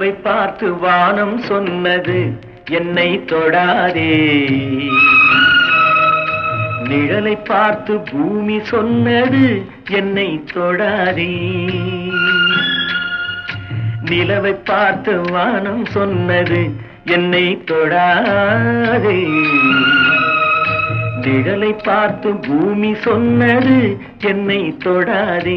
நிலவை பார்த்து வானம் சொன்னது என்னை தொடாதே. நிழலை பார்த்து பூமி சொன்னது என்னை தொடாதே. நிலவை பார்த்து வானம் சொன்னது என்னை தொடாதே. நிழலை பார்த்து பூமி சொன்னது என்னை தொடாதே.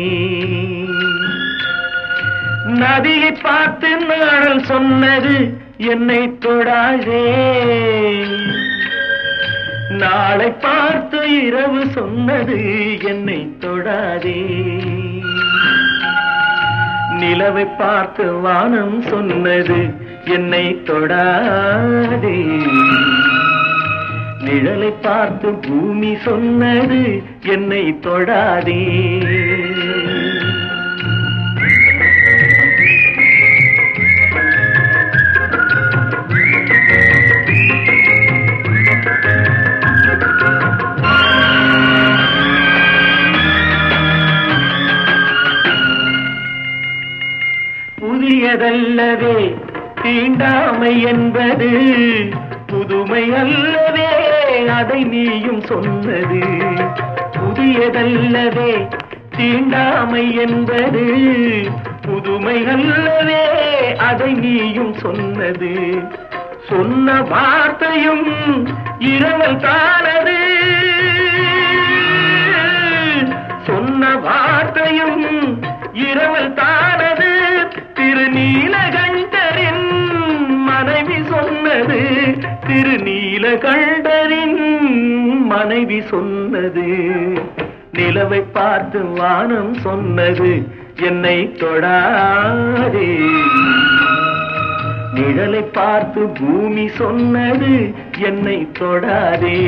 நதியை பார்த்து நாடல் சொன்னது என்னை தொடாதே. நாளை பார்த்து இரவு சொன்னது என்னை தொடாதே. நிலவை பார்த்து வானம் சொன்னது என்னை தொடாதே. நிழலை பார்த்து பூமி சொன்னது என்னை தொடாதே. புதியதல்லவே தீண்டாமை என்பது, புதுமை அல்லவே அதை நீயும் சொன்னது. புதியதல்லவே தீண்டாமை என்பது, புதுமை அல்லவே அதை நீயும் சொன்னது. சொன்ன வார்த்தையும் இரவல் தானது. சொன்ன வார்த்தையும் இரவல் தானது. திருநீலகண்டரின் மனைவி சொன்னது. திருநீலகண்டரின் மனைவி சொன்னது. நிலவை பார்த்து வானம் சொன்னது என்னை தொடாதே. நிழலை பார்த்து பூமி சொன்னது என்னை தொடாதே.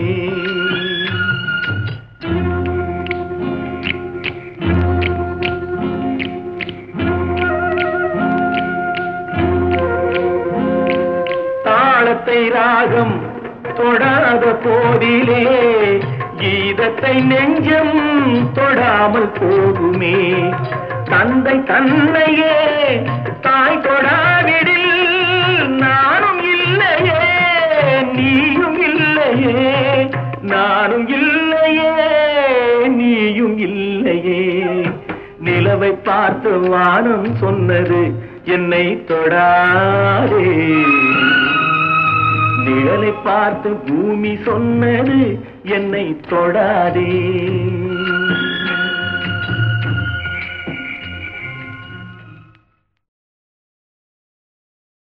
தாளத்தை ராகம் தொடாத போதிலே கீதத்தை நெஞ்சம் தொடாமல் போகுமே. தந்தை தன்னையே தாய் தொடாவிடில் நானும் இல்லையே, நீயும் இல்லையே. நானும் இல்லையே, நீயும் இல்லையே. நிலவை பார்த்து வானம் சொன்னது என்னை தொடாதே. நிழலை பார்த்து பூமி சொன்னது என்னை தொடாதே.